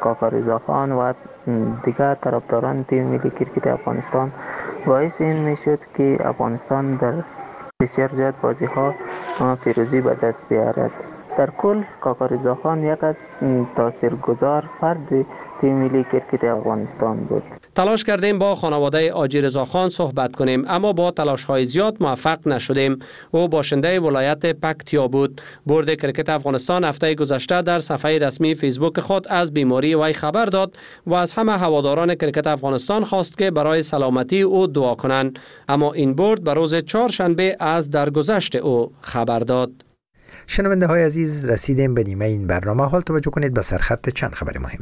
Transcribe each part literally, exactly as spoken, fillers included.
کاکا رضا خان و دیگر طرفداران تیم ملی کرکت افغانستان باعث این میشد که افغانستان در بسیار زیاد بازی ها پیروزی به دست بیارد. در کل کاکا رضا خان یک از تاثیرگذار فرد تیم ملی کرکت افغانستان بود. تلاش کردیم با خانواده حاجی رضا خان صحبت کنیم، اما با تلاش های زیاد موفق نشدیم. او باشنده ولایت پکتیا بود. بورد کرکت افغانستان هفته گذشته در صفحه رسمی فیسبوک خود از بیماری وی خبر داد و از همه هواداران کرکت افغانستان خواست که برای سلامتی او دعا کنند، اما این بورد به روز چهارشنبه از درگذشت او خبر داد. شنونده های عزیز، رسیدیم به نیمه این برنامه. حال توجه کنید به سرخط چند خبر مهم.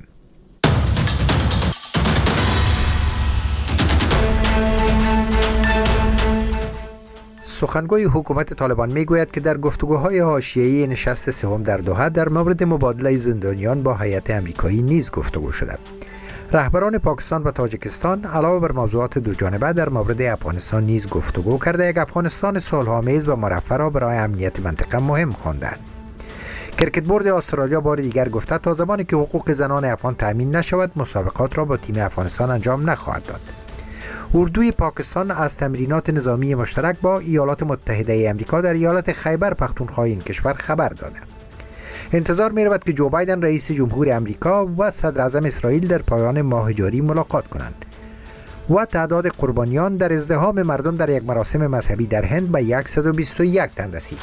سخنگوی حکومت طالبان میگوید که در گفتگوهای حاشیه‌ای نشست سوم در دوحه در مورد مبادله زندانیان با هیئت آمریکایی نیز گفتگو شده. رهبران پاکستان و تاجیکستان علاوه بر موضوعات دوجانبه در مورد افغانستان نیز گفتگو کرده یک افغانستان صلح‌آمیز و مرفه را برای امنیت منطقه مهم خواندند. کرکت بورد استرالیا بار دیگر گفته تا زمانی که حقوق زنان افغان تامین نشود مسابقات را با تیم افغانستان انجام نخواهد داد. اردوی پاکستان از تمرینات نظامی مشترک با ایالات متحده آمریکا در ایالت خیبر پختونخوا این کشور خبر داده. انتظار می رود که جو بایدن رئیس جمهور آمریکا و صدر اعظم اسرائیل در پایان ماه جاری ملاقات کنند. و تعداد قربانیان در ازدحام مردم در یک مراسم مذهبی در هند به صد و بیست و یک تن رسید.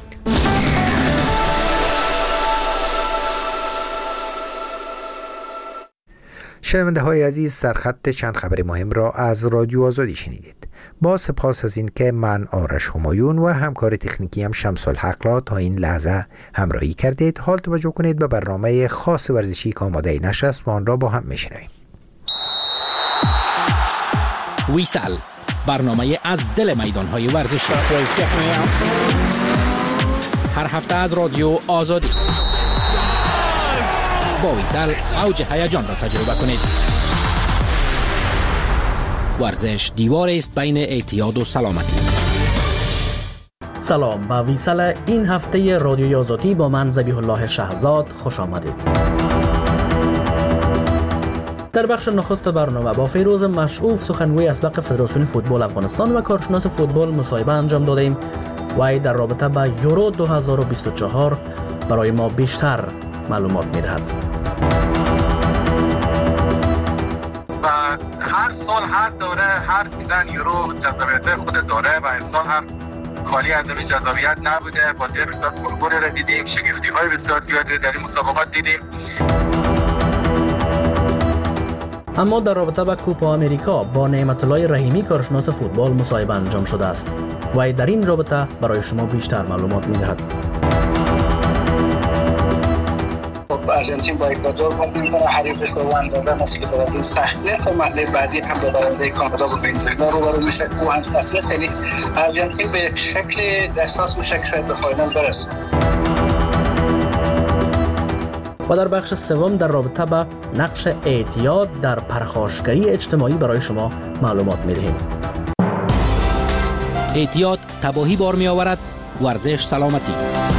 شنونده های عزیز، سرخط چند خبر مهم را از رادیو آزادی شنیدید. با سپاس از این که من آرش همایون و همکار تکنیکی هم شمس الحق را تا این لحظه همراهی کردید. حال توجه کنید به برنامه خاص ورزشی که آماده نشست و آن را با هم میشنویم. ویسل، برنامه از دل میدان‌های ورزشی، هر هفته از رادیو آزادی. با ویسل اوج هیجان را تجربه کنید. ورزش دیوار است بین اعتیاد و سلامتی. سلام، با ویسل این هفته رادیوی آزادی با من ذبیح الله شهزاد خوش آمدید. در بخش نخست برنامه با فیروز مشعوف سخنگوی اسبق فدراسیون فوتبال افغانستان و کارشناس فوتبال مصاحبه انجام دادیم و در رابطه با یورو دو هزار و بیست و چهار برای ما بیشتر معلومات می‌دهد. و هر سال هر دوره هر سیزن یورو جذابیت خود داره و امسال هم خالی از این جذابیت نبوده. بازی بسیار پرگل را دیدیم، شگفتی‌های بسیار زیادی در این مسابقات دیدیم. اما در رابطه با کوپا امریکا با نعمت الله رحیمی کارشناس فوتبال مصاحبه انجام شده است و در این رابطه برای شما بیشتر معلومات می‌دهد. ارژانتین با اکوادور بازی می‌کنه، حریفش با اندازه است که بازی سخته تا مرحله بعدی هم با برنده کانادا و ونزوئلا روبرو میشه. او هم سخته است، یعنی ارژانتین به یک شکل احساس میشه که شاید به فاینال برسه. و در بخش سوم در رابطه با نقش اعتیاد در پرخاشگری اجتماعی برای شما معلومات می‌دهیم. اعتیاد تباهی بار می‌آورد، ورزش سلامتی.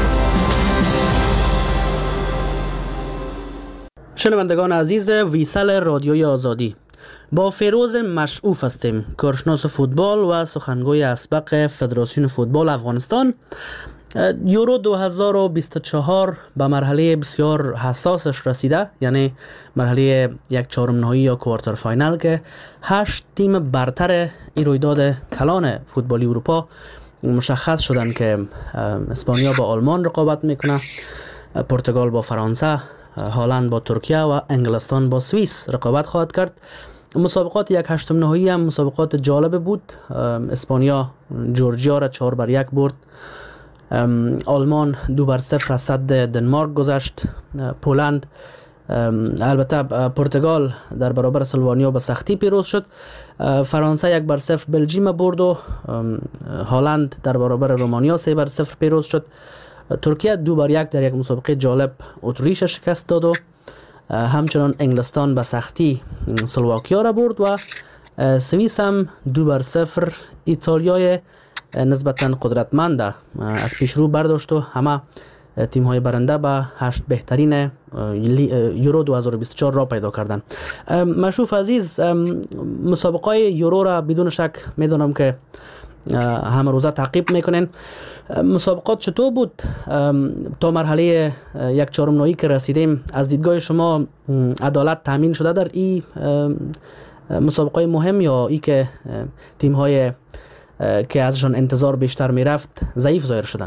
شنوندگان عزیز ویسل رادیوی آزادی، با فیروز مشعوف هستیم، کارشناس فوتبال و سخنگوی اسبق فدراسیون فوتبال افغانستان. یورو دو هزار و بیست و چهار به مرحله بسیار حساسش رسیده، یعنی مرحله یک چهارم نهایی یا کوارتر فاینال که هشت تیم برتر این رویداد کلان فوتبالی اروپا مشخص شدن که اسپانیا با آلمان رقابت میکنه، پرتغال با فرانسه، هلند با ترکیه و انگلستان با سوئیس رقابت خواهد کرد. مسابقات یک هشتم نهایی هم مسابقات جالب بود. اسپانیا جورجیا را چهار بر یک برد، آلمان دو بر صفر از صد دنمارک گذشت، پولند البته پرتغال در برابر سلوانیا به سختی پیروز شد، فرانسه یک بر صفر بلژیم برد و هلند در برابر رومانیا سه بر صفر پیروز شد. ترکیه دو بر یک در یک مسابقه جالب اتریش شکست داد و همچنان انگلستان به سختی سلواکیا را برد و سوئیس هم دو بر صفر ایتالیای نسبتاً قدرتمند از پیشرو برداشت و همه تیم های برنده به هشت بهترین یورو دو هزار و بیست و چهار را پیدا کردن. مشروف عزیز، مسابقه یورو را بدون شک میدونم که همه روزه تعقیب میکنین. مسابقات چطور بود تا مرحله یک چهارم نهایی که رسیدیم؟ از دیدگاه شما عدالت تامین شده در این مسابقه مهم، یا ای که تیم های که ازشان انتظار بیشتر میرفت ضعیف ظاهر شدن؟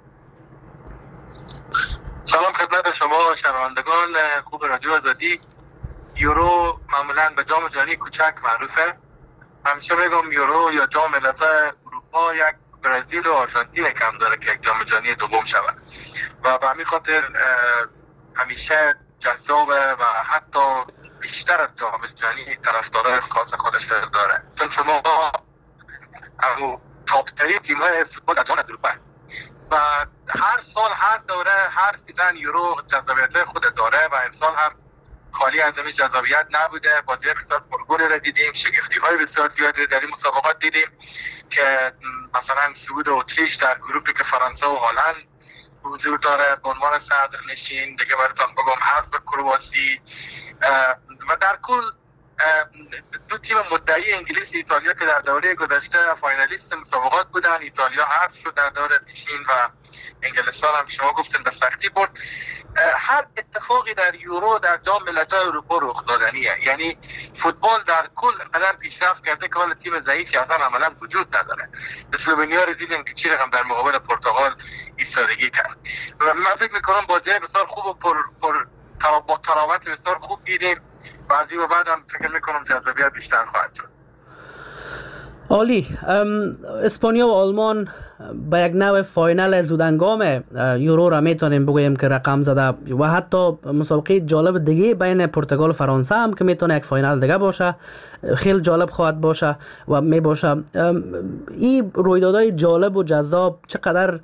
سلام خدمت شما شنوندگان خوب رادیو آزادی. یورو معمولا به جام جهانی کوچک معروفه. همیشه میگم یورو یا جام ملت‌های اروپا یک برزیل و آرژانتین کم داره که یک جام جهانی دوم شود و به همین خاطر همیشه جذابه و حتی بیشتر از جام جهانی طرفدارای خاص خودش داره، چون شما اما تاپ ترین تیم‌های فوتبال در جهان اروپا و هر سال هر دوره هر سیزن یورو جذابیت خود داره و امسال هم خالی از این جذابیت نبوده. بازی بسیار پرگل را دیدیم، شگفتی های بسیار زیادی در این مسابقات دیدیم که مثلا صعود اتریش در گروپی که فرانسه و هلند حضور داره به عنوان صدرنشین، دیگه براتون بگم حذف کرواسی و در کل دو تیم مدعی انگلیس و ایتالیا که در دوره گذشته فاینالیست مسابقات بودن. ایتالیا حذف شد در دوره پیشین و انگلستان هم شما گفتن به سختی برد. هر اتفاقی در یورو در جام ملت‌های اروپا رخ دادنیه، یعنی فوتبال در کل قدر پیشرفت کرده که حالا تیم ضعیفی اصلا عملا وجود نداره. اسلوونیا رو دیدیم که چی رقم در مقابل پرتغال ایستادگی کرد. من فکر می‌کنم بازی بسیار خوب و پر پر با تراوت بسیار خوب دیدیم. بعضی و بعد هم فکر می‌کنم جذابیت بیشتر خواهد شد. عالی. اسپانیا و آلمان به یک نوع فاینال زودهنگام یورو را میتونیم بگوییم که رقم زده و حتی مسابقه جالب دیگه بین پرتغال و فرانسه هم که میتونه یک فاینال دیگه باشه، خیلی جالب خواهد باشه و می باشه. این رویدادهای جالب و جذاب چقدر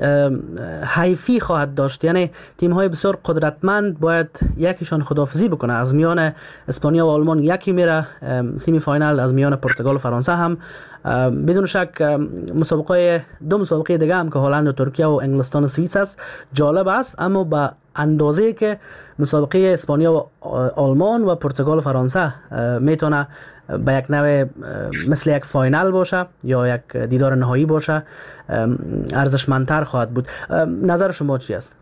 حیفی خواهد داشت، یعنی تیم های بسیار قدرتمند باید یکیشان خداحافظی بکنه. از میان اسپانیا و آلمان یکی میره سیمی فاینال، از میان پرتغال و فرانسه هم بدون شک مسابقه دو مسابقه دیگه هم که هلند و ترکیه و انگلستان و سوئیس است جالب است، اما به اندازه که مسابقه اسپانیا و آلمان و پرتغال و فرانسه میتونه به یک نوع مثل یک فاینال باشه یا یک دیدار نهایی باشه ارزشمندتر خواهد بود. نظر شما چی است؟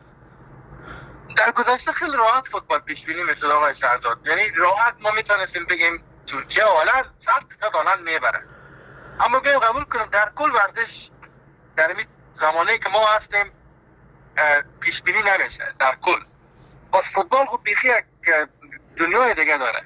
در گذشته خیلی راحت فوتبال پیش بینی میشد آقای شهرزاد، یعنی راحت ما میتونستیم بگیم ترکیه و هلند صد درصد هلند میبره، اما بیایم قبول کنیم در کل ورزش در این زمانه که ما هستیم پیش بینی نمیشه در کل. باز فوتبال خود بیخی یک دنیای دیگه داره.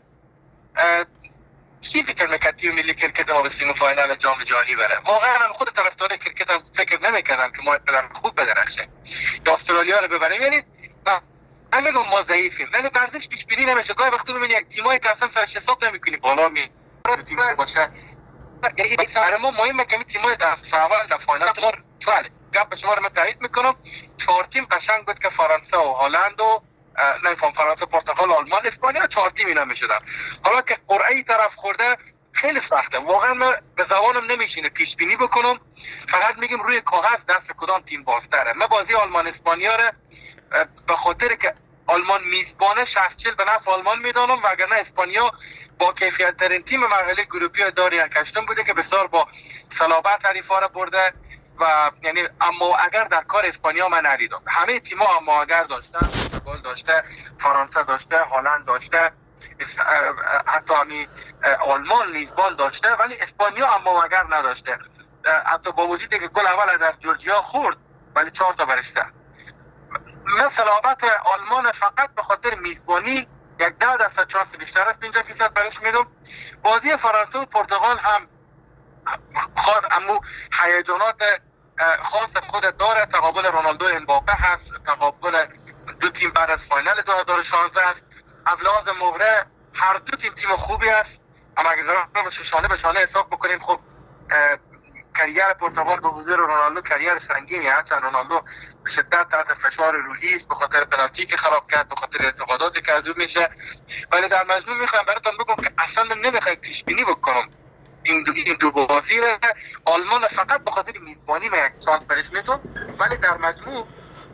کی فکر میکرد تیم ملی کرکت ما به سیمی فاینال جام جهانی بره؟ واقعا خود طرفدار کرکت هم فکر نمیکردن که ما اینقدر خوب بدرخشیم یا استرالیا رو ببریم. یعنی من میگم ما ضعیفیم، ولی ورزش پیش بینی نمیشه. گاهی وقتا میبینی یک تیمایی که اصلا سرش حساب نمیکنی بالا می تیم باشه. یعنی برای ما مهمه که تیمای در اول در فاینال چاله. گپ شما رو من تایید میکنم. چهار تیم قشنگ بود که فرانسه و هلند و نه فهم فرانسه، پرتغال، آلمان، اسپانیا چهار تیم اینا میشدن. حالا که قرعه طرف خورده خیلی سخته. واقعا من به زبانم نمیشینه پیش بینی بکنم. فقط میگم روی کاغذ دست کدام تیم بازتره. من بازی آلمان اسپانیا رو به خاطر که آلمان میزبانه شصت چهل به نفع آلمان میدانم، وگرنه اسپانیا با کیفیت ترین تیم مرحله گروپی داری هشتم بوده که بسیار با صلابت حریفا را برده و یعنی اما اگر در کار اسپانیا من ندیدم. همه تیم‌ها اما اگر داشتن، پرتغال داشته، فرانسه داشته، هلند داشته، حتی همین آلمان لیزبان داشته، ولی اسپانیا اما اگر نداشته. حتی با وجودی که گل اول در جورجیا خورد ولی چهار تا برشته. من صلابت آلمان فقط به خاطر میزبانی یک ده درصد چانس بیشتر است، پنجاه فیصد برش میدم. بازی فرانسه و پرتغال هم خاص امو هیجانات خاص خود داره. تقابل رونالدو امباپه هست، تقابل دو تیم بعد از فاینال دو هزار و شانزده است. از لحاظ مهره هر دو تیم تیم خوبی است، اما اگر قرار باشه شانه به شانه حساب بکنیم خب کریر پرتغال به حضور رونالدو کریر سنگینی است، چون رونالدو به شدت تحت فشار روحی است به خاطر پنالتی که خراب کرد، به خاطر اعتقاداتی که از او میشه. ولی در مجموع میخوام براتون بگم که اصلا نمیخوام پیش بینی بکنم این دو این دو بازی آلمان فقط به خاطر میزبانی من یک چانس برش میتون، ولی در مجموع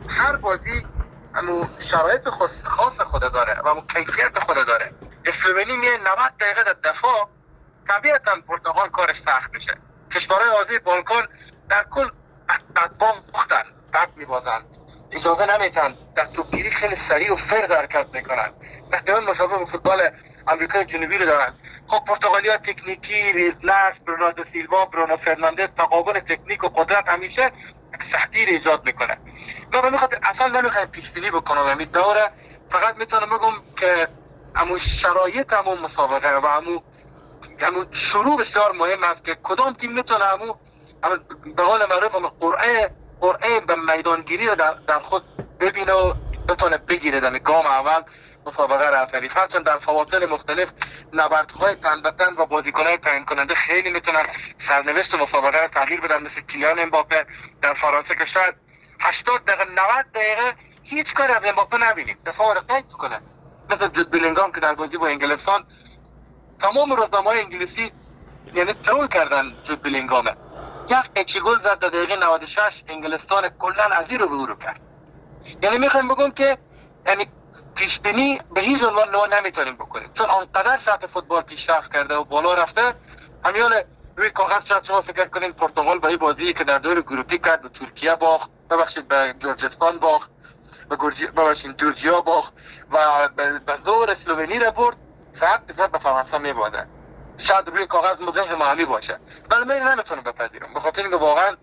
هر بازی امو شرایط خاص خاص خود داره و امو کیفیت خود داره. اسلوونی میه نود دقیقه در دفاع، طبیعتا پرتغال کارش سخت میشه. کشورهای حوزه بالکان در کل بدباختن، بد میبازن، اجازه نمیتن، در توپگیری خیلی سریع و فرز حرکت میکنن، تقریبا مشابه به فوتبال آمریکای جنوبی رو دارن. خب پرتغالیا تکنیکی، ریزلکس، برناردو سیلوا، برونو فرناندز، تقابل تکنیک و قدرت همیشه سختی رو ایجاد میکنه. من به خاطر اصلا نمیخوام پیش بینی بکنم همین دوره، فقط میتونم بگم که امو شرایط امو مسابقه و امو امو شروع بسیار مهم است که کدام تیم میتونه امو به قول معروف امو قرعه قرعه به میدانگیری رو در, در خود ببینه و بتونه بگیره در گام اول مسابقه را حریف. هرچند در فواصل مختلف نبردهای تن به تن و بازیکن‌های تعیین کننده خیلی میتونن سرنوشت مسابقه را تغییر بدن، مثل کیلیان امباپه در فرانسه که شاید هشتاد دقیقه نود دقیقه هیچ کاری از امباپه نبینیم، دفاع رو قید کنه، مثل جود بلینگام که در بازی با انگلستان تمام روزنامه‌های انگلیسی یعنی ترول کردن جود بلینگامه، یک اچی گل زد در دقیقه نود و شش، انگلستان کلا از این رو به رو کرد. یعنی میخوایم بگم که یعنی پیش بینی به هیچ عنوان نو نمیتونیم بکنیم، چون آنقدر سطح فوتبال پیشرفت کرده و بالا رفته. همیان روی کاغذ شاید شما فکر کنین پرتغال با این بازی که در دور گروپی کرد به ترکیه باخت، ببخشید به جورجستان باخت، به گورجی ببخشید جورجیا باخت و به زور اسلوونی را برد، صد درصد به فرانسه میباده. شاید روی کاغذ مزه معمی باشه، ولی من نمیتونم بپذیرم، به خاطر اینکه واقعا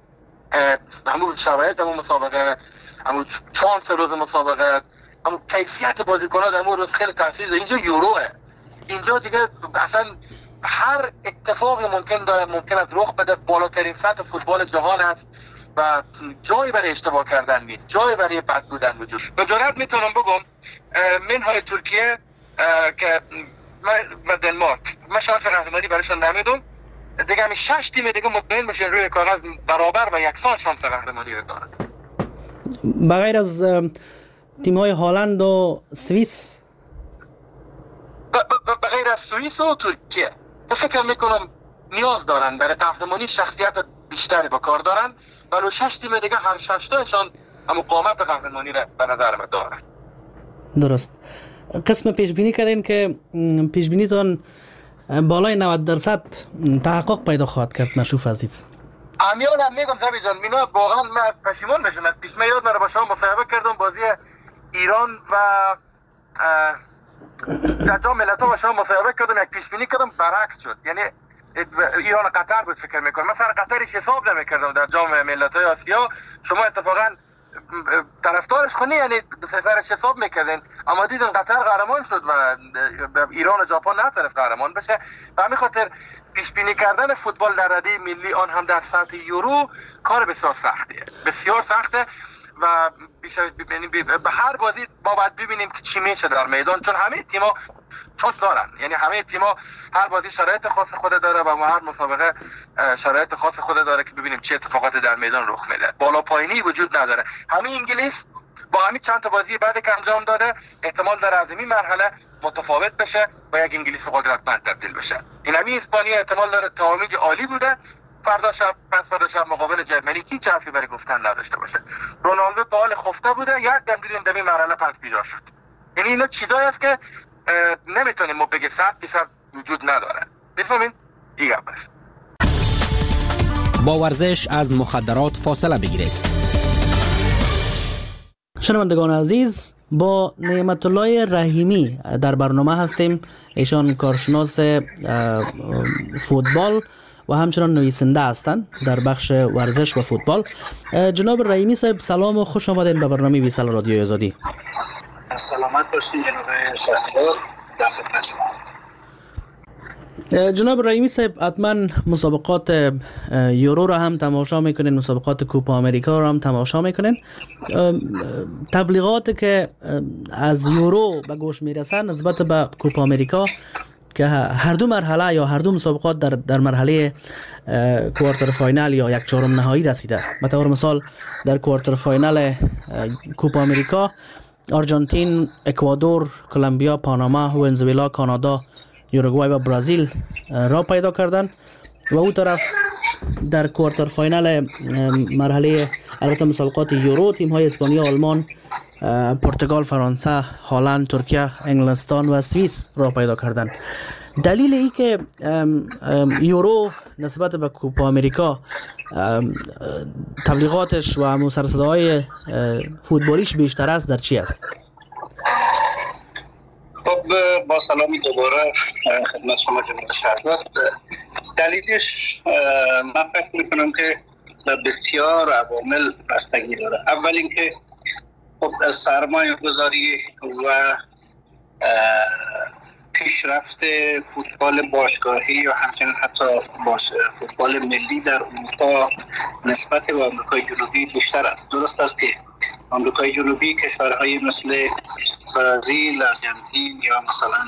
همون شرایط همون مسابقه، همون چانس روز مسابقه، اما کیفیت بازیکن‌ها در روز خیلی تاثیر داره. اینجا یوروه، اینجا دیگه اصلا هر اتفاقی ممکن داره ممکن است رخ بده، بالاترین سطح فوتبال جهان است و جایی برای اشتباه کردن نیست، جایی برای بد بودن وجود. به جرات میتونم بگم منهای ترکیه که و دنمارک من شانس قهرمانی برایشون نمیدم، دیگه همین شش تیم دیگه مطمئن باشین روی کاغذ برابر و یکسان شانس قهرمانی رو دارن. بغیر از تیم‌های هلند و سوئیس، بغیر از سوئیس و ترکیه فکر میکنم نیاز دارن برای قهرمانی شخصیت بیشتری با کار دارن، ولی شش تیم دیگه هر شش تاشون هم قامت قهرمانی را به نظر من دارن. درست. قسم پیش بینی کردین که پیش بینیتون بالای نود درصد تحقق پیدا خواهد کرد مشروف عزیز. امیان هم میگم زبی جان مینا واقعا من پشیمون میشم از پیش. من یاد مرا با شما مصاحبه کردم بازی ایران و در جام ملت‌ها با شما مصاحبه کردم، یک پیش بینی کردم برعکس شد. یعنی ایران و قطر بود فکر میکنم، مثلا قطرش حساب نمیکردم در جام ملت‌های آسیا، شما اتفاقا طرفدارش خونی یعنی سرش حساب میکردین، اما دیدن قطر قهرمان شد و ایران و ژاپن نتونست قهرمان بشه. و همین خاطر پیش بینی کردن فوتبال در رده ملی آن هم در سطح یورو کار بسیار سختیه، بسیار سخته و بیشتر به هر بازی ما باید ببینیم که چی میشه در میدان، چون همه تیم‌ها چانس دارن، یعنی همه تیم‌ها هر بازی شرایط خاص خود داره و هر مسابقه شرایط خاص خود داره که ببینیم چه اتفاقاتی در میدان رخ میده. بالا پایینی وجود نداره. همین انگلیس با همین چند تا بازی بعد که انجام داده احتمال داره از این مرحله متفاوت بشه و یک انگلیس قدرتمند تبدیل بشه. این همین اسپانیا احتمال داره تمامیج عالی بوده، فردا شب پس فردا شب مقابل جرمنی هیچ حرفی برای گفتن نداشته باشه. رونالدو تا حال خفته بوده، یک دم دیدیم در این مرحله پس بیدار شد. یعنی اینا چیزایی است که نمیتونیم ما بگیم صد درصد وجود نداره. بفهمین دیگه بس. با ورزش از مخدرات فاصله بگیرید. شنوندگان عزیز، با نعمت الله رحیمی در برنامه هستیم. ایشان کارشناس فوتبال و همچنان نویسنده هستند در بخش ورزش و فوتبال. جناب رحیمی صاحب سلام و خوش آمدین به برنامه ویسال رادیوی آزادی. سلامت باشین جناب شهریار، در خدمت شما هستم. جناب رحیمی صاحب حتما مسابقات یورو را هم تماشا میکنین، مسابقات کوپا امریکا را هم تماشا میکنین. تبلیغات که از یورو به گوش میرسن نسبت به کوپا امریکا که هر دو مرحله یا هر دو مسابقات در در مرحله کوارتر فاینال یا یک چهارم نهایی رسیده. به طور مثال در کوارتر فاینال کوپا امریکا آرژانتین، اکوادور، کلمبیا، پاناما، ونزوئلا، کانادا، یوروگوای و برزیل را پیدا کردن و او طرف در کوارتر فاینال مرحله البته مسابقات یورو تیم های اسپانیا، آلمان، پرتغال، فرانسه، هلند، ترکیه، انگلستان و سوئیس را پیدا کردند. دلیل ای که یورو نسبت به کوپا امریکا تبلیغاتش و مسرصداهای فوتبالیش بیشتر است در چی است؟ خب با سلامی دوباره خدمت شما جناب شهردار. دلیلش من فکر میکنم که بسیار عوامل بستگی داره. اول اینکه خب سرمایه گذاری و پیشرفت فوتبال باشگاهی یا همچنین حتی باش فوتبال ملی در اروپا نسبت به آمریکای جنوبی بیشتر است. درست است که آمریکای جنوبی کشورهای مثل برزیل، آرژانتین یا مثلا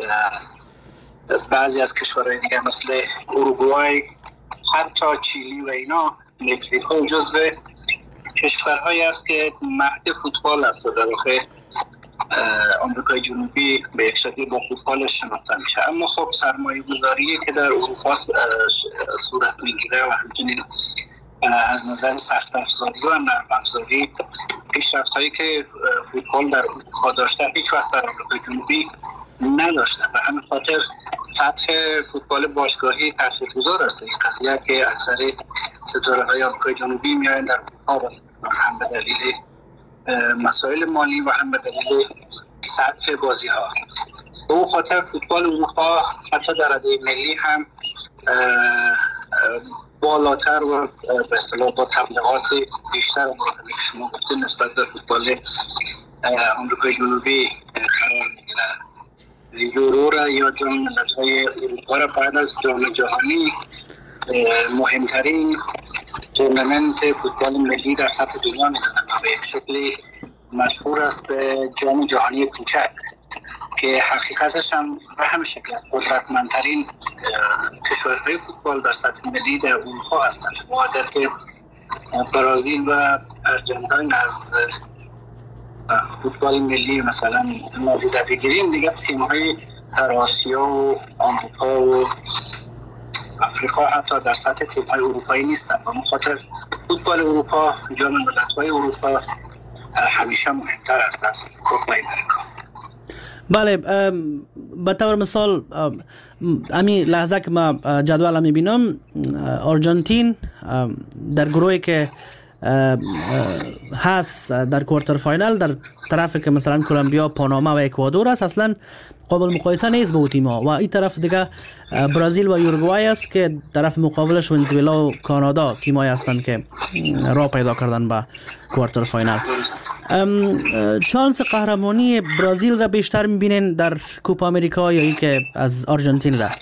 بعضی از کشورهای دیگه مثل اوروگوئه، حتی چیلی و اینا، مکزیکو جزو کشورهایی است که مهد فوتبال است و در واقع آمریکای جنوبی به یک شکلی با فوتبالش شناخته میشه. اما خب سرمایه گذاری که در اروپا صورت میگیره و همچنین از نظر سخت افزاری و نرم افزاری پیشرفت هایی که فوتبال در اروپا داشته هیچ وقت در آمریکای جنوبی نداشته. به همین خاطر سطح فوتبال باشگاهی تاثیرگذار است این قضیه که اکثر ستاره های آمریکای جنوبی میاین در اروپا هم به دلیل مسائل مالی و هم به دلیل سطح بازی ها. به اون خاطر فوتبال اروپا حتی در رده ملی هم بالاتر و به اصطلاح با تبلیغات بیشتر مراقبه که شما گفتید نسبت به فوتبال آمریکای جنوبی قرار میگیره. یورو را یا جام ملت‌های اروپا را بعد از جام جهانی مهمترین تورنمنت فوتبال ملی در سطح دنیا میدونن و به شکلی مشهور است به جام جهانی کوچک که حقیقتش هم به همین شکل است. قدرتمندترین کشورهای فوتبال در سطح ملی در اروپا هستند. شما اگر که برزیل و آرژانتین از فوتبال ملی مثلا نادیده بگیریم، دیگه تیم‌های در آسیا و آمریکا و افریقا حتی در سطح تیم‌های اروپایی نیستن. به خاطر فوتبال اروپا، جام ملت‌های اروپا همیشه مهمتر است از کوپا امریکا. بله، به طور مثال امی لحظه که ما جدول میبینم آرژانتین در گروهی که هست در کوارتر فاینال در طرفی که مثلا کلمبیا، پاناما و اکوادور است اصلا قابل مقایسه نیست با تیم‌ها. و این طرف دیگه برزیل و یوروگوئه است که طرف مقابلش ونزوئلا و کانادا تیم‌هایی هستند که راه پیدا کردن به کوارتر فاینال. چانس قهرمانی برزیل را بیشتر می‌بینین در کوپا امریکا یا ای که از آرژانتین را؟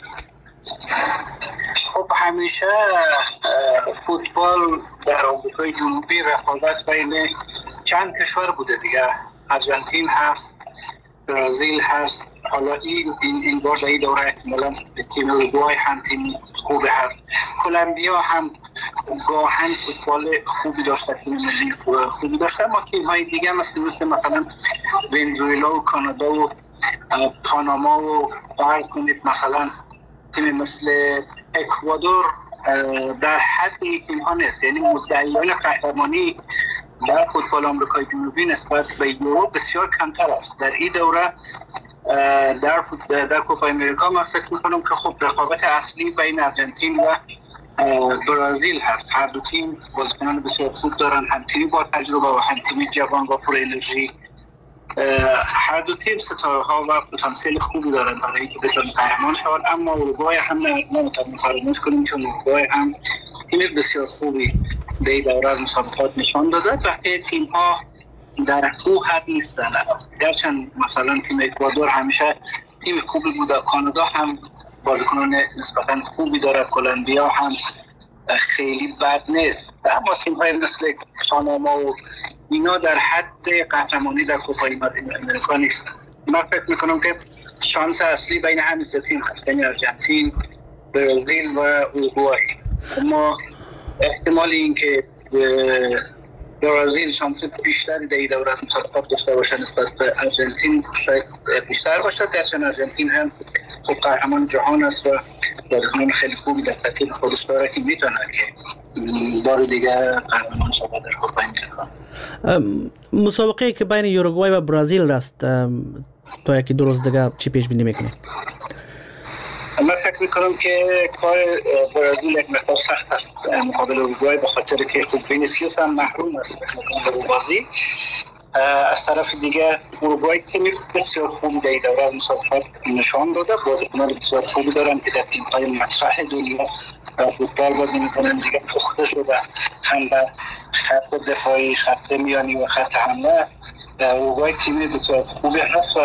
خب همیشه فوتبال در آمریکای جنوبی رقابت بین چند کشور بوده دیگه. آرژانتین هست، برزیل هست، حالا این این این بار در این دوره احتمالاً تیم اوروگوئه هم تیم خوبی هست. کلمبیا هم گاهن فوتبال خوبی داشته، تیم ملی خوبی داشته، اما تیم‌های دیگه مثل مثل مثلا ونزوئلا و کانادا و پاناما و فرض کنید مثلا تیم مثل اکوادور در حد تیم ها نیست. یعنی مدعیان قهرمانی در فوتبال آمریکای جنوبی نسبت به یورو بسیار کمتر است. در این دوره در در کوپا امریکا من فکر می‌کنم که خب رقابت اصلی بین آرژانتین و برزیل هست. هر دو تیم بازیکنان بسیار خوب دارن، هم تیمی با تجربه و هم تیمی جوان و پر انرژی. هر دو تیم ستاره ها و پتانسیل خوبی دارن برای اینکه بتونن قهرمان شوند. اما اوروگوئه هم نمیتونیم فراموش کنیم چون اوروگوئه هم تیم بسیار خوبی در این دوره از مسابقات نشان داده. وقتی تیم ها در او حد نیستن، گرچند مثلا تیم اکوادور همیشه تیم خوبی بوده، کانادا هم بازیکنان نسبتا خوبی داره، کلمبیا هم خیلی بد نیست، اما تیم های مثل پاناما و اینا در حد قهرمانی در کوپا امریکا نیستن. من فکر میکنم که شانس اصلی بین همین سه تیم هست، بین آرژانتین، برزیل و اوروگوئه. اما احتمال این که برزیل شانس بیشتری در این دوره از مسابقات داشته باشه نسبت به آرژانتین شاید بیشتر باشه، گرچه آرژانتین هم خب قهرمان جهان است و بازیکنان خیلی خوبی در ترکیب خودش داره که میتونه که بار دیگه قهرمان شود در کوپا امریکا. مسابقه که بین یوروگوای و برزیل است تا یکی دو روز دیگه چی پیش بینی میکنی؟ من فکر میکنم که کار برزیل یک مقدار سخت است مقابل اروگوئه، به خاطر که خوب وینیسیوس هم محروم است در بازی. از طرف دیگه اروگوئه تیم بسیار خوبی در این دوره از مسابقات نشان داده، بازیکنان بسیار خوبی دارن که در تیم‌های مطرح دنیا فوتبال بازی میکنن، دیگه پخته شده هم در خط دفاعی، خط میانی و خط حمله. اروگوئه تیم بسیار خوبی هست و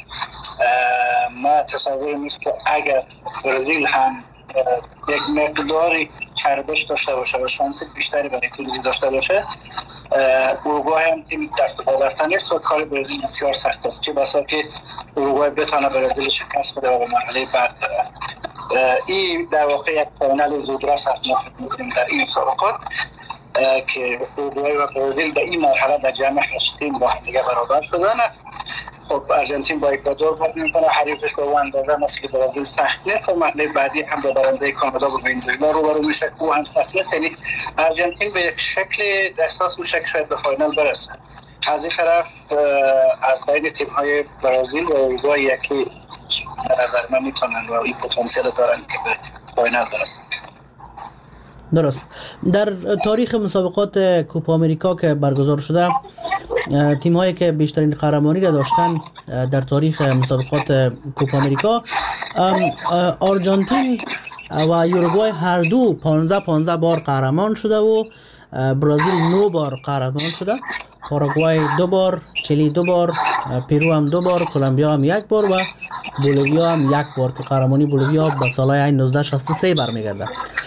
ما تصور نیست که اگر برزیل هم یک مقداری چربش داشته باشه و شانس بیشتری برای پیروزی داشته باشه، اروگوئه هم تیم دست به دست نیست و کار برزیل بسیار سخت است، چه بسا که اروگوئه بتونه برزیل شکست بده و به مرحله بعد بره. این در واقع یک فاینال زودرس هست ما می‌بینیم در این مسابقات که اروگوئه و برزیل در این مرحله در جمع هشت تیم با هم دیگه برابر شدن. خب آرژانتین با اکوادور بازی میکنه، حریفش با اندازه مثل برزیل سخت نیست و مرحله بعدی هم با برنده کانادا و ونزوئلا روبرو میشه، او هم سخت نیست. یعنی آرژانتین به یک شکل احساس میشه که شاید به فاینال برسه. از این طرف از بین تیم های برزیل و اروگوئه یکی به نظر من میتونن و این پتانسیل دارن که به فاینال برسن. درست. در تاریخ مسابقات کوپا امریکا که برگزار شده، تیم هایی که بیشترین قهرمانی را داشتن در تاریخ مسابقات کوپا امریکا، آرژانتین و یوروگوئه هر دو پانزده پانزده بار قهرمان شده و برزیل نه بار قهرمان شده، پاراگوئه دو بار، چلی دو بار، پیرو هم دو بار، کلمبیا هم یک بار و بولیویا هم یک بار که قهرمانی بولیویا به سالهای نوزده شصت و سه برمیگرده.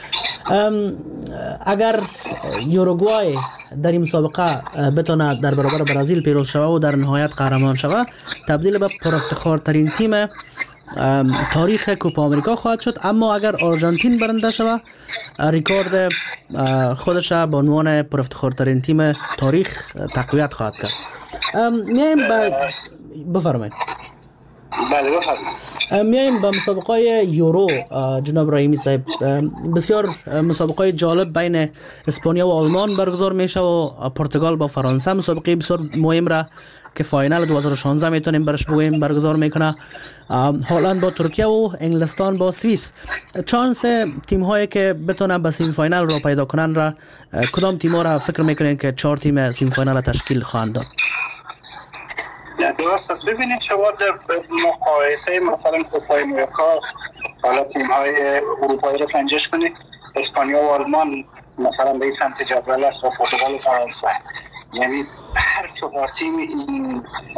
اگر یوروگوئه در این مسابقه بتونه در برابر برزیل پیروز شود و در نهایت قهرمان شود، تبدیل به پرافتخارترین تیم تاریخ کوپا امریکا خواهد شد. اما اگر آرژانتین برنده شود، ریکورد خودش به عنوان پرافتخارترین تیم تاریخ تقویت خواهد کرد. میایم به بفرمایید. بله بفرمایید. میایم به مسابقه یورو. جناب رحیمی صاحب، بسیار مسابقه جالب بین اسپانیا و آلمان برگزار میشه و پرتغال با فرانسه مسابقه بسیار مهم را که فاینال دو هزار و شانزده میتونیم برش بگوییم برگزار میکنه. هلند با ترکیه و انگلستان با سوئیس. چانس تیم هایی که بتونن به سیم فاینال را پیدا کنن را کدام تیم ها را فکر میکنین که چهار تیم سیم فاینال تشکیل خواهند داد؟ درست است. ببینید شما در مقایسه مثلا کوپا امریکا حالا تیم های اروپایی رو سنجش کنید، اسپانیا و آلمان مثلا به این سمت جدول است و پرتغال و فرانسه، یعنی هر چهار تیم این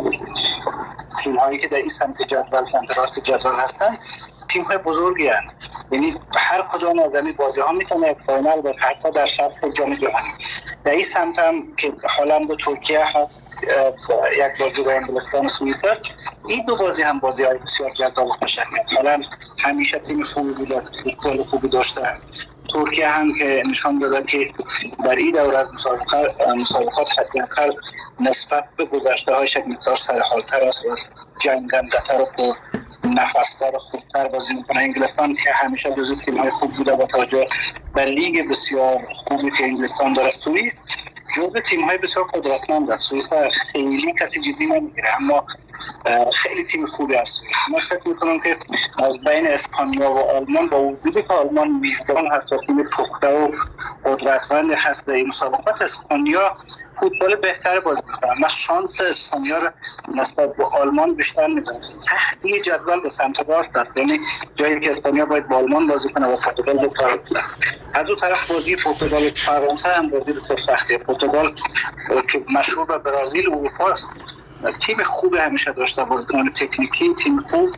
تیم هایی که در این سمت جدول سمت راست جدول هستن تیم های بزرگی هستند، یعنی هر کدام از این بازی ها میتونه فاینال باشه، حتی در سطح جام جهانی. در این سمت هم که هلند و ترکیه هست، یک بازی با انگلستان و سوئیس است، این دو بازی هم بازی های بسیار جذاب و قشنگه. هلند همیشه تیم خوبی بوده، فوتبال خوبی داشته. ترکیه هم که نشان داده که در این دوره از مسابقات مسابقات حداقل نسبت به گذشته هایش یک مقدار سرحالتر است و جنگنده‌تر و پر نفستر و خوبتر بازی میکنه. انگلستان که همیشه جزو تیم های خوب بوده با توجه به لیگ بسیار خوبی که انگلستان داره. سوئیس جزو تیم های بسیار قدرتمند است. سوئیس خیلی کسی جدی نمیگیره، اما خیلی تیم خوبی است. من فکر میکنم که از بین اسپانیا و آلمان با وجودی که آلمان میزبان هست و تیم پخته و قدرتمند هست، در این مسابقات اسپانیا فوتبال بهتر بازی میکنه. من شانس اسپانیا رو نسبت به آلمان بیشتر میدونم. سختی جدول به سمت راست است، یعنی جایی که اسپانیا باید با آلمان بازی کنه و پرتغال با فرانسه. از اون طرف بازی پرتغال و فرانسه هم بازی بسیار سختیه. پرتغال که مشهور به برزیل و اروپا است، تیم خوب همیشه داشته، بازیکن تکنیکی تیم خوب.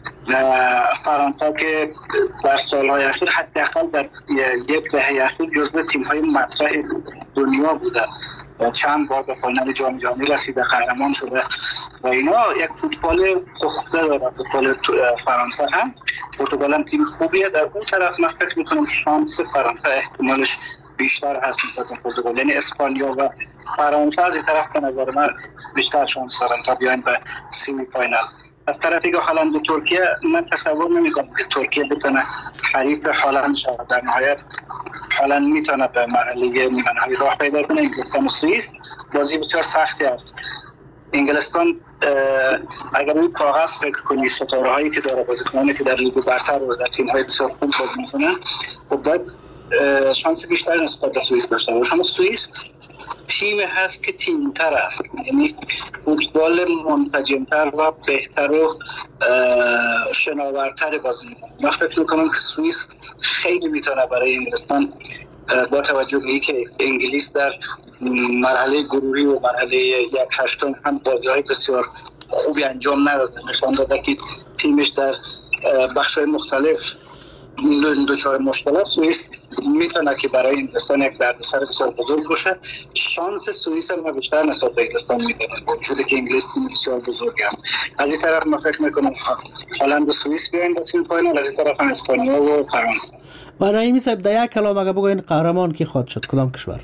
فرانسه که در سالهای اخیر حداقل در یک دهه اخیر جزو تیم‌های مطرح دنیا بوده و چند بار به فاینال جام جهانی رسیده، قهرمان شده و اینا یک فوتبال پخته داره. فوتبال فرانسه هم، پرتغال هم تیم خوبیه. در اون طرف من فکر می‌کنم شانس فرانسه احتمالش بیشتر هست نسبت به پرتغال، یعنی اسپانیا و فرانسه از این طرف به نظر من بیشتر شانس دارن تا بیان به سیمی فاینال. از طرفی که هلند و ترکیه من تصور نمی‌کنم که ترکیه بتونه حریف هلند شود. در نهایت هلند میتونه به مرحله نیمه نهایی راه پیدا کنه. انگلستان و سوئیس بازی بسیار سختی است. انگلستان اگر روی کاغذ فکر کنی ستاره هایی که داره، بازیکنانی که در لیگ برتر و در تیم های بسیار خوب بازی میکنن، خب باید شانس بیشتری نسبت به سوئیس داشته باشه. اما سوئیس تیم هست که تیم‌تر است، یعنی فوتبال منسجم‌تر و بهتر و شناورتر بازی می‌کنه. من فکر می‌کنم که سوئیس خیلی میتونه برای انگلستان با توجه به اینکه انگلیس در مرحله گروهی و مرحله یک هشتم هم بازی‌های بسیار خوبی انجام نداده، نشان داده که تیمش در بخش‌های مختلف دوچار مشکل است. سوئیس میتونه که برای انگلستان یک دردسر بسیار بزرگ باشه. شانس سوئیس رو بیشتر نسبت به انگلستان میدونم، با وجودی که انگلیس تیم بسیار بزرگه. از این طرف من فکر میکنم هلند و سوئیس بیاین به سیم فاینال، از این طرف هم اسپانیا و فرانسه. و رحیمی صاحب در یک کلام اگه بگوین قهرمان کی خواهد شد، کدام کشور؟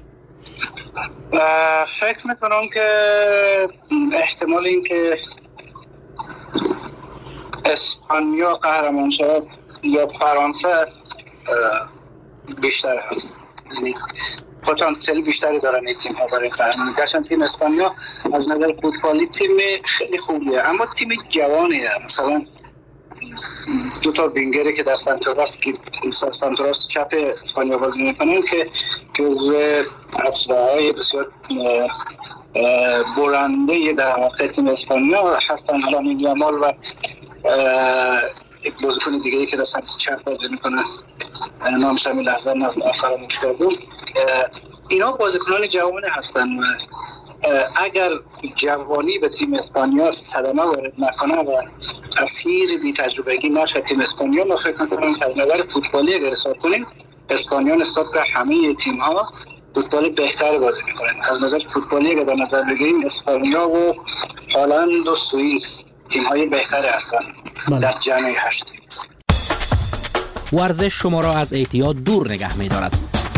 فکر میکنم که احتمال این که اسپانیا قهرمان شود یا فرانسه بیشتر هست، یعنی پتانسیل بیشتری دارن این تیم ها برای قهرمانی. گرچه تیم اسپانیا از نظر فوتبالی تیم خیلی خوبیه، اما تیم جوانیه. مثلا دو تا وینگری که در سمت راست که سمت راست چپ اسپانیا بازی میکنن که جزو اسلحه‌های بسیار برنده در واقع تیم اسپانیا هستن. الان این یامال و یک بازیکن دیگه ای که در سمت چپ بازی میکنه، نامش همین لحظه فراموش کردم. اینا بازیکنان جوان هستن و اگر جوانی به تیم اسپانیا صدمه وارد نکنه و اثیر بی تجربگی نشه تیم اسپانیا، ما فکر می‌کنم که از نظر فوتبالی اگر حساب کنیم اسپانیا نسبت به همه تیم ها فوتبال بهتری بازی میکنن. از نظر فوتبالی اگر در نظر بگیریم اسپانیا و هلند و سوئیس تیم های بهتری هستن در جمع هشت. ورزش شما را از اعتیاد دور نگه می دارد.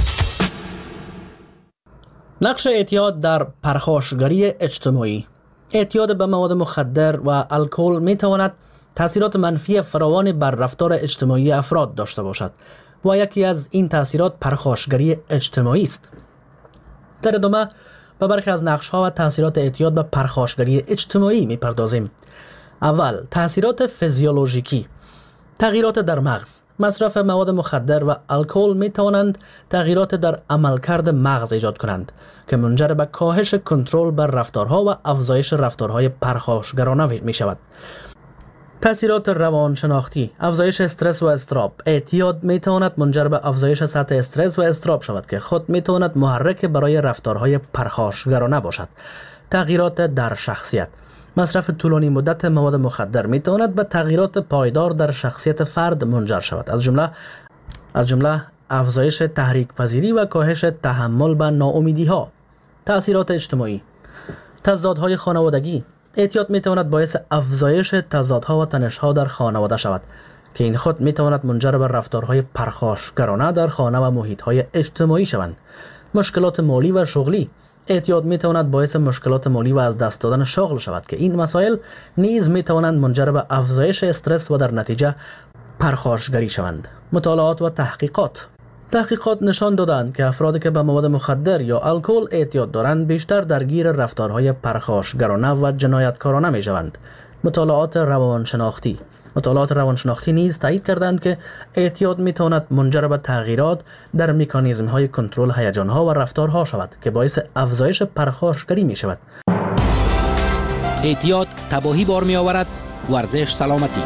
نقش اعتیاد در پرخاشگری اجتماعی. اعتیاد به مواد مخدر و الکل می تواند تاثیرات منفی فراوان بر رفتار اجتماعی افراد داشته باشد و یکی از این تاثیرات پرخاشگری اجتماعی است. در ادامه به برخی از نقش‌ها و تاثیرات اعتیاد به پرخاشگری اجتماعی می پردازیم. اول، تاثیرات فیزیولوژیکی. تغییرات در مغز. مصرف مواد مخدر و الکل می توانند تغییرات در عملکرد مغز ایجاد کنند که منجر به کاهش کنترل بر رفتارها و افزایش رفتارهای پرخاشگرانه می شود. تاثیرات روانشناختی. افزایش استرس و اضطراب. اعتیاد می تواند منجر به افزایش سطح استرس و اضطراب شود که خود می تواند محرک برای رفتارهای پرخاشگرانه باشد. تغییرات در شخصیت. مصرف طولانی مدت مواد مخدر می تواند به تغییرات پایدار در شخصیت فرد منجر شود، از جمله از جمله افزایش تحریک پذیری و کاهش تحمل به ناامیدی ها. تأثیرات اجتماعی. تضادهای خانوادگی. اعتیاد می تواند باعث افزایش تضادها و تنش‌ها در خانواده شود که این خود می تواند منجر به رفتارهای پرخاشگرانه در خانه و محیط‌های اجتماعی شوند. مشکلات مالی و شغلی. اعتیاد می تواند باعث مشکلات مالی و از دست دادن شغل شود که این مسائل نیز می توانند منجر به افزایش استرس و در نتیجه پرخاشگری شوند. مطالعات و تحقیقات. تحقیقات نشان دادند که افرادی که به مواد مخدر یا الکل اعتیاد دارند بیشتر درگیر رفتارهای پرخاشگرانه و جنایتکارانه می شوند. مطالعات روانشناختی. مطالعات روانشناختی نیز تایید کردند که اعتیاد می تواند منجر به تغییرات در مکانیزم های کنترل هیجان ها و رفتارها شود که باعث افزایش پرخاشگری می شود. اعتیاد تباهی بار می آورد، ورزش سلامتی.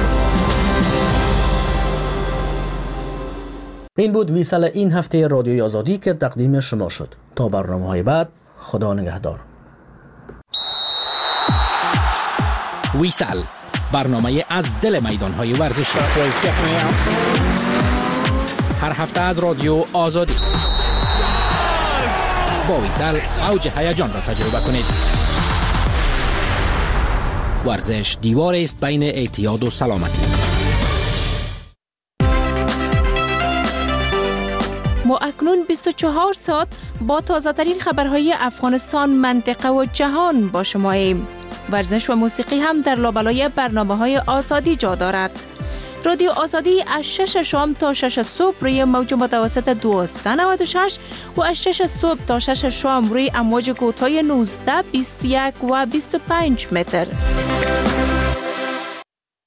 این بود ویسال این هفته رادیوی آزادی که تقدیم شما شد. تا برنامه‌های بعد، خدا نگهدار. ویسال، برنامه از دل میدان‌های ورزشی. هر هفته از رادیو آزادی. با ویسال اوج هیجان را تجربه کنید. ورزش دیوار است بین اعتیاد و سلامتی. ما اکنون بیست و چهار ساعت با تازه ترین خبرهای افغانستان، منطقه و جهان با شماییم. ورزش و موسیقی هم در لابلای برنامه‌های آزادی جا دارد. رادیو آزادی از شش شام تا شش صبح روی موج متوسط دویست و نود و شش و از شش صبح تا شش شام روی امواج کوتاه نوزده، بیست و یک و بیست و پنج متر.